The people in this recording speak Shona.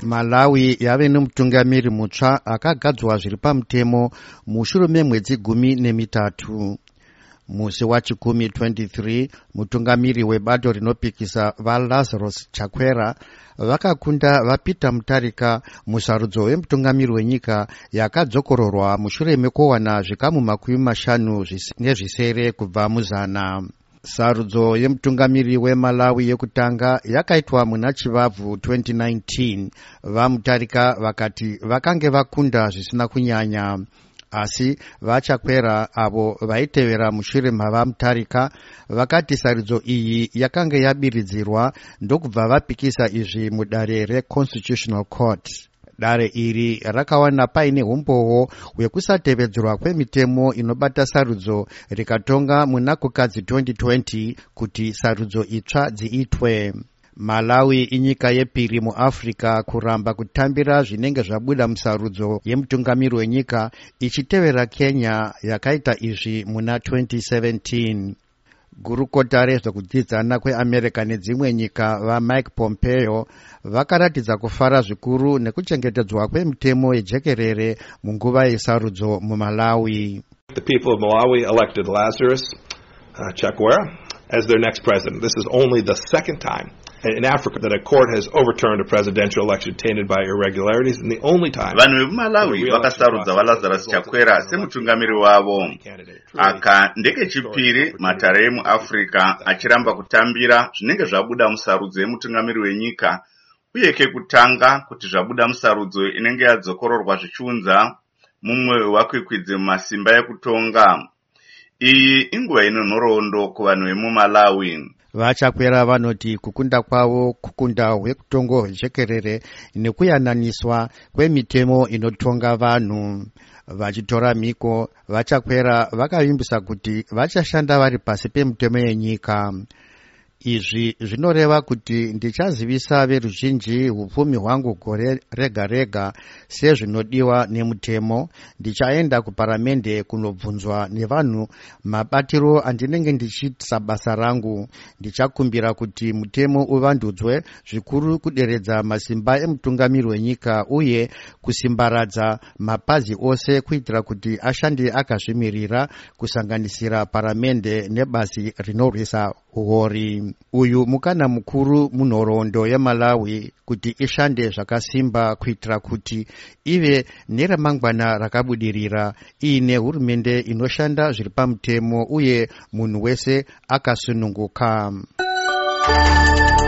Malawi yave nemutungamiri mutsva akagadzwa zviri pamutemo mushure memwedzi 13. Musi wachikumi 23, mutungamiri webato rinopikisa vaLazarus Chakwera vakakunda vaPeter Mutharika musarudzo wemutungamiri wenyika yakadzokororwa mushure mekuwana zvikamu 50 nezvisere kubva muzana. Sarudzo yemutungamiri weMalawi yekutanga yakaitwa muna Chivabvu 2019. VaMutharika vakati vakange vakunda zvisina kunyanya, asi vaChakwera avo vaitevera mushure mavaMutharika vakati sarudzo iyi yakanga yabiridzirwa ndokubva vapikisa izvi mudare reConstitutional Court. Dare iri rakawana paine umboo hwekusatevedzerwa kwemitemo inobata sarudzo rikatonga muna kukadzi 2020 kuti sarudzo itsva dziitwe. Malawi inyika yepiri muAfrica kuramba kutambira zvinenge zvabuda musarudzo yemutungamiri wenyika ichitevera Kenya yakaita izvi muna 2017. Gurukota rezvekudzidzana kweAmerica nedzimwe nyika vaMike Pompeo vakaratidza kufara zvikuru nekuchengetedzwa kwemitemo yejekerere munguva yesarudzo muMalawi. The people of Malawi elected Lazarus Chakwera as their next president. This is only the second time in Africa that a court has overturned a presidential election tainted by irregularities, and the only time vanhu vemuMalawi vakasarudza vaLazarus Chakwera semutungamiri wavo. Aka ndekechipiri matare emuAfrica achiramba kutambira zvinenge zvabuda musarudzo yemutungamiri wenyika, uye kekutanga kuti zvabuda musarudzo inenge yadzokororwa zvichiunza mumwe wakwikwidze mumasimba ekutonga. Iyi inguva ino nhoroondo kuvanhu vemuMalawi. VaChakwera vanoti kukunda kwavo kukunda hwekutongo hwejekerere nekuyananiswa kwemitemo inotonga vanhu. Vachitora mhiko, vaChakwera vakavimbisa kuti vachashanda vari pasi pemitemo yenyika. Izvi zvinoreva kuti ndichazivisa veruzhinji upfumi hwangu gore rega rega sezvinodiwa nemutemo. Ndichaenda kuparamende kunobvunzwa nevanhu mabatiro andinenge ndichiita basa rangu. Ndichakumbira kuti mutemo uvandudzwe zvikuru kuderedza masimba emutungamiri wenyika uye kusimbaradza mapazi ose kuitira kuti ashande akazvimirira kusanganisira paramende nebasi rinorwisa uhori. Uyu mukana mukuru munhoroondo yeMalawi kuti ishande zvakasimba kuitira kuti ive neramangwana rakabudirira iine hurumende inoshanda zviri pamutemo uye munhu wese akasununguka.